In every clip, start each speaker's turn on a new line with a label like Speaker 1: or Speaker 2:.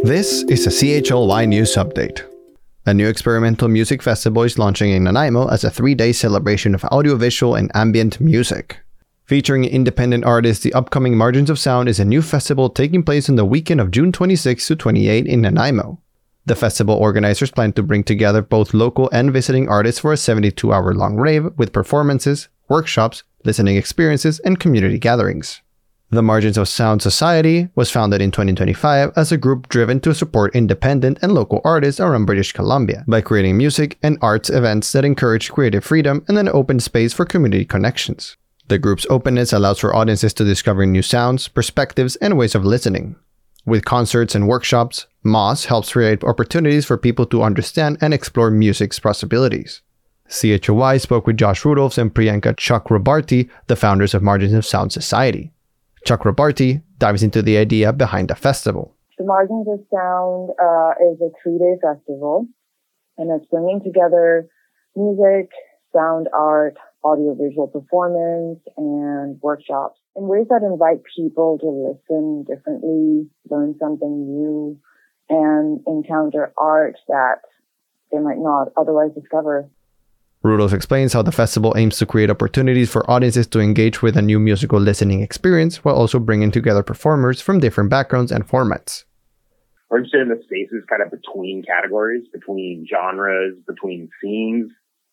Speaker 1: This is a CHLY News Update. A new experimental music festival is launching in Nanaimo as a 3-day celebration of audiovisual and ambient music. Featuring independent artists, the upcoming Margins of Sound is a new festival taking place on the weekend of June 26 to 28 in Nanaimo. The festival organizers plan to bring together both local and visiting artists for a 72-hour-long rave with performances, workshops, listening experiences, and community gatherings. The Margins of Sound Society was founded in 2025 as a group driven to support independent and local artists around British Columbia by creating music and arts events that encourage creative freedom and an open space for community connections. The group's openness allows for audiences to discover new sounds, perspectives, and ways of listening. With concerts and workshops, MOS helps create opportunities for people to understand and explore music's possibilities. CHOY spoke with Josh Rudolphs and Priyanka Chakrabarti, the founders of Margins of Sound Society. Chakrabarti dives into the idea behind the festival.
Speaker 2: The Margins of Sound is a 3-day festival, and it's bringing together music, sound art, audiovisual performance, and workshops in ways that invite people to listen differently, learn something new, and encounter art that they might not otherwise discover.
Speaker 1: Rudolph explains how the festival aims to create opportunities for audiences to engage with a new musical listening experience while also bringing together performers from different backgrounds and formats.
Speaker 3: We're interested in the spaces kind of between categories, between genres, between scenes,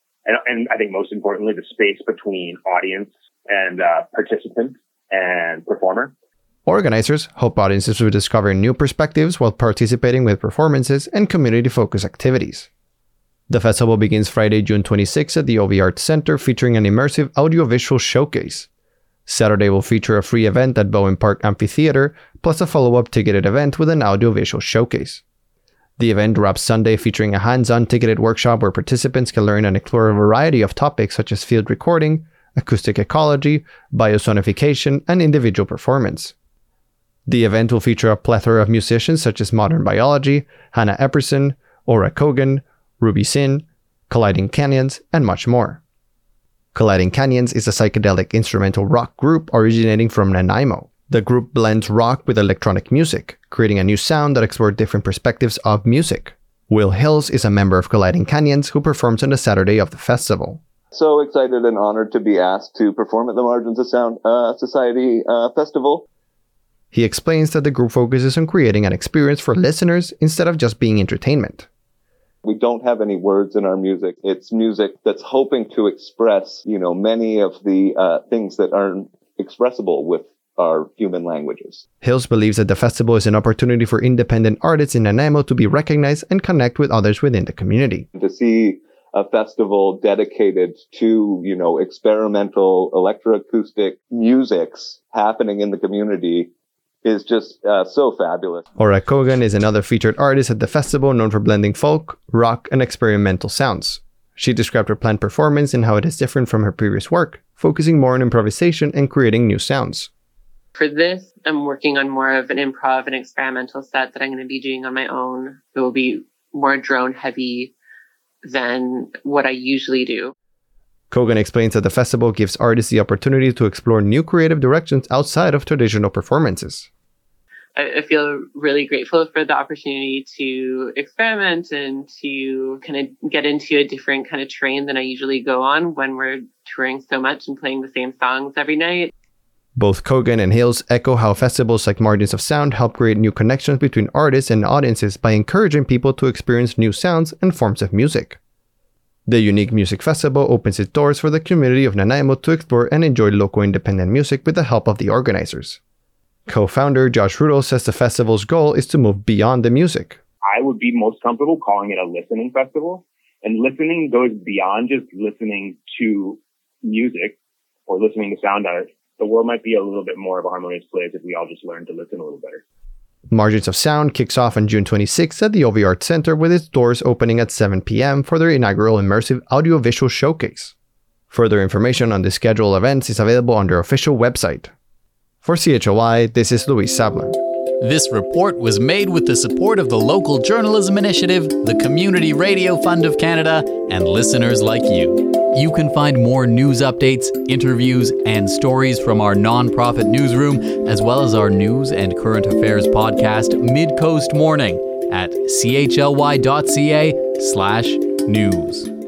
Speaker 3: and I think most importantly, the space between audience and participant and performer.
Speaker 1: Organizers hope audiences will discover new perspectives while participating with performances and community-focused activities. The festival begins Friday, June 26 at the OV Arts Center, featuring an immersive audiovisual showcase. Saturday will feature a free event at Bowen Park Amphitheater, plus a follow-up ticketed event with an audiovisual showcase. The event wraps Sunday, featuring a hands-on ticketed workshop where participants can learn and explore a variety of topics such as field recording, acoustic ecology, biosonification, and individual performance. The event will feature a plethora of musicians such as Modern Biology, Hannah Epperson, Ora Kogan, Ruby Sin, Colliding Canyons, and much more. Colliding Canyons is a psychedelic instrumental rock group originating from Nanaimo. The group blends rock with electronic music, creating a new sound that explores different perspectives of music. Will Hills is a member of Colliding Canyons who performs on the Saturday of the festival.
Speaker 4: So excited and honored to be asked to perform at the Margins of Sound Society Festival.
Speaker 1: He explains that the group focuses on creating an experience for listeners instead of just being entertainment.
Speaker 4: We don't have any words in our music. It's music that's hoping to express, many of the things that aren't expressible with our human languages.
Speaker 1: Hills believes that the festival is an opportunity for independent artists in Nanaimo to be recognized and connect with others within the community.
Speaker 4: To see a festival dedicated to, experimental electroacoustic musics happening in the community is just so fabulous.
Speaker 1: Ora Kogan is another featured artist at the festival known for blending folk, rock, and experimental sounds. She described her planned performance and how it is different from her previous work, focusing more on improvisation and creating new sounds.
Speaker 5: For this, I'm working on more of an improv and experimental set that I'm going to be doing on my own. It will be more drone heavy than what I usually do.
Speaker 1: Kogan explains that the festival gives artists the opportunity to explore new creative directions outside of traditional performances.
Speaker 5: I feel really grateful for the opportunity to experiment and to kind of get into a different kind of train than I usually go on when we're touring so much and playing the same songs every night.
Speaker 1: Both Kogan and Hills echo how festivals like Margins of Sound help create new connections between artists and audiences by encouraging people to experience new sounds and forms of music. The unique music festival opens its doors for the community of Nanaimo to explore and enjoy local independent music with the help of the organizers. Co-founder Josh Rudolph says the festival's goal is to move beyond the music.
Speaker 3: I would be most comfortable calling it a listening festival. And listening goes beyond just listening to music or listening to sound art. The world might be a little bit more of a harmonious place if we all just learn to listen a little better.
Speaker 1: Margins of Sound kicks off on June 26 at the OV Arts Center with its doors opening at 7 p.m. for their inaugural immersive audiovisual showcase. Further information on the scheduled events is available on their official website. For CHLY, this is Luis Sablan.
Speaker 6: This report was made with the support of the Local Journalism Initiative, the Community Radio Fund of Canada, and listeners like you. You can find more news updates, interviews, and stories from our nonprofit newsroom, as well as our news and current affairs podcast, Mid-Coast Morning, at chly.ca/news.